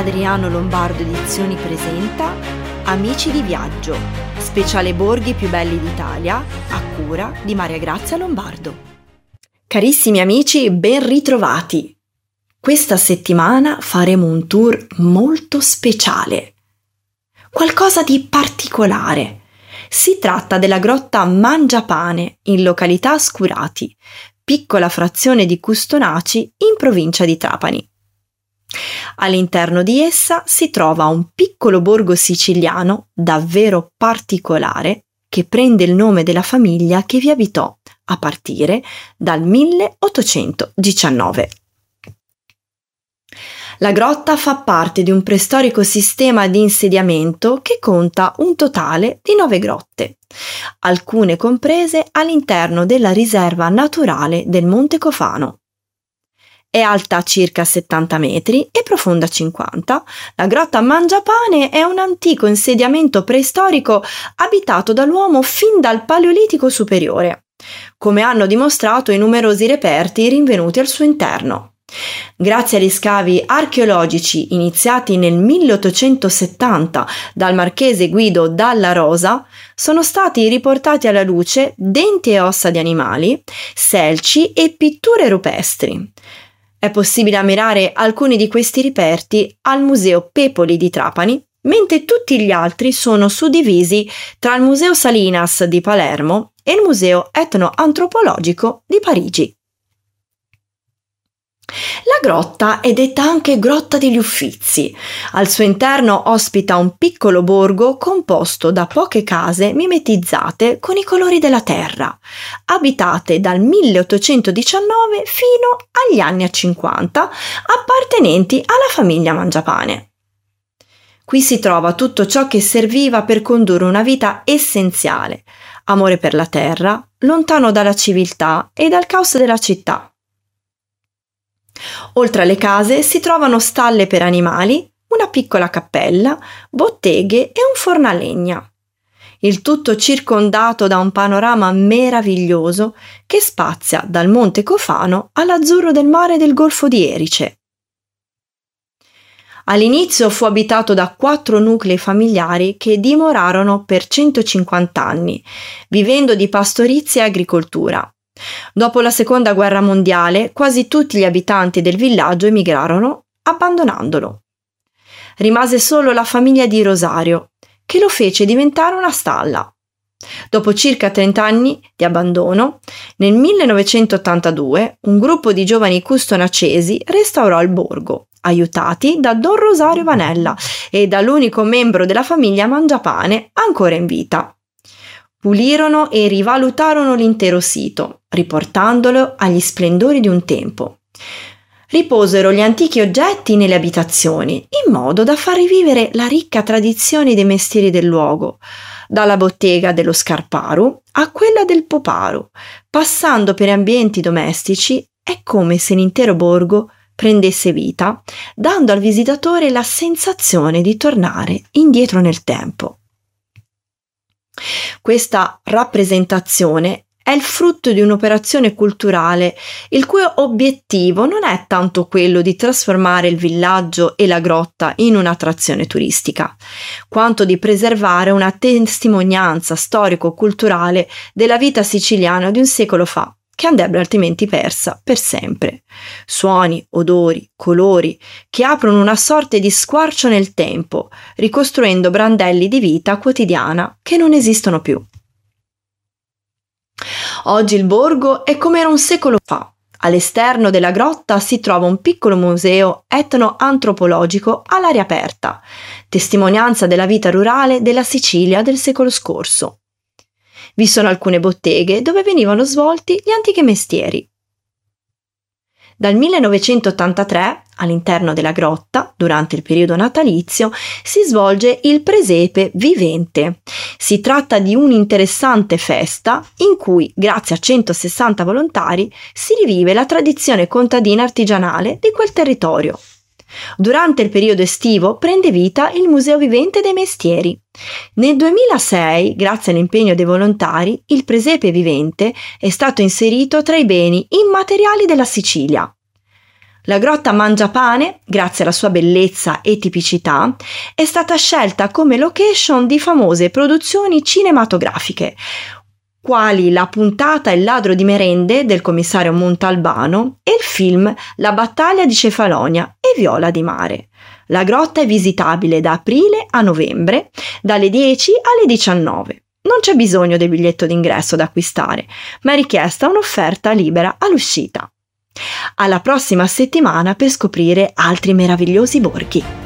Adriano Lombardo Edizioni presenta Amici di Viaggio, speciale borghi più belli d'Italia, a cura di Maria Grazia Lombardo. Carissimi amici, ben ritrovati! Questa settimana faremo un tour molto speciale, qualcosa di particolare. Si tratta della grotta Mangiapane in località Scurati, piccola frazione di Custonaci in provincia di Trapani. All'interno di essa si trova un piccolo borgo siciliano davvero particolare che prende il nome della famiglia che vi abitò a partire dal 1819. La grotta fa parte di un preistorico sistema di insediamento che conta un totale di 9 grotte, alcune comprese all'interno della riserva naturale del Monte Cofano. È alta circa 70 metri e profonda 50. La grotta Mangiapane è un antico insediamento preistorico abitato dall'uomo fin dal Paleolitico superiore, come hanno dimostrato i numerosi reperti rinvenuti al suo interno. Grazie agli scavi archeologici iniziati nel 1870 dal marchese Guido Dalla Rosa, sono stati riportati alla luce denti e ossa di animali, selci e pitture rupestri. È possibile ammirare alcuni di questi reperti al Museo Pepoli di Trapani, mentre tutti gli altri sono suddivisi tra il Museo Salinas di Palermo e il Museo Etnoantropologico di Parigi. La grotta è detta anche Grotta degli Uffizi. Al suo interno ospita un piccolo borgo composto da poche case mimetizzate con i colori della terra, abitate dal 1819 fino agli anni 50, appartenenti alla famiglia Mangiapane. Qui si trova tutto ciò che serviva per condurre una vita essenziale: amore per la terra, lontano dalla civiltà e dal caos della città. Oltre alle case si trovano stalle per animali, una piccola cappella, botteghe e un forno a legna. Il tutto circondato da un panorama meraviglioso che spazia dal Monte Cofano all'azzurro del mare del Golfo di Erice. All'inizio fu abitato da 4 nuclei familiari che dimorarono per 150 anni, vivendo di pastorizia e agricoltura. Dopo la Seconda Guerra Mondiale, quasi tutti gli abitanti del villaggio emigrarono, abbandonandolo. Rimase solo la famiglia di Rosario, che lo fece diventare una stalla. Dopo circa 30 anni di abbandono, nel 1982 un gruppo di giovani custonacesi restaurò il borgo, aiutati da Don Rosario Vanella e dall'unico membro della famiglia Mangiapane ancora in vita. Pulirono e rivalutarono l'intero sito, riportandolo agli splendori di un tempo. Riposero gli antichi oggetti nelle abitazioni, in modo da far rivivere la ricca tradizione dei mestieri del luogo, dalla bottega dello Scarparu a quella del Poparu, passando per ambienti domestici. È come se l'intero borgo prendesse vita, dando al visitatore la sensazione di tornare indietro nel tempo. Questa rappresentazione è il frutto di un'operazione culturale il cui obiettivo non è tanto quello di trasformare il villaggio e la grotta in un'attrazione turistica, quanto di preservare una testimonianza storico-culturale della vita siciliana di un secolo fa, che andrebbe altrimenti persa per sempre. Suoni, odori, colori che aprono una sorta di squarcio nel tempo, ricostruendo brandelli di vita quotidiana che non esistono più. Oggi il borgo è come era un secolo fa. All'esterno della grotta si trova un piccolo museo etnoantropologico all'aria aperta, testimonianza della vita rurale della Sicilia del secolo scorso. Vi sono alcune botteghe dove venivano svolti gli antichi mestieri. Dal 1983, all'interno della grotta, durante il periodo natalizio, si svolge il Presepe Vivente. Si tratta di un'interessante festa in cui, grazie a 160 volontari, si rivive la tradizione contadina artigianale di quel territorio. Durante il periodo estivo prende vita il Museo Vivente dei Mestieri. Nel 2006, grazie all'impegno dei volontari, il Presepe Vivente è stato inserito tra i beni immateriali della Sicilia. La grotta Mangiapane, grazie alla sua bellezza e tipicità, è stata scelta come location di famose produzioni cinematografiche, quali la puntata Il ladro di merende del commissario Montalbano e il film La battaglia di Cefalonia e Viola di mare. La grotta è visitabile da aprile a novembre, dalle 10 alle 19. Non c'è bisogno del biglietto d'ingresso da acquistare, ma è richiesta un'offerta libera all'uscita. Alla prossima settimana per scoprire altri meravigliosi borghi.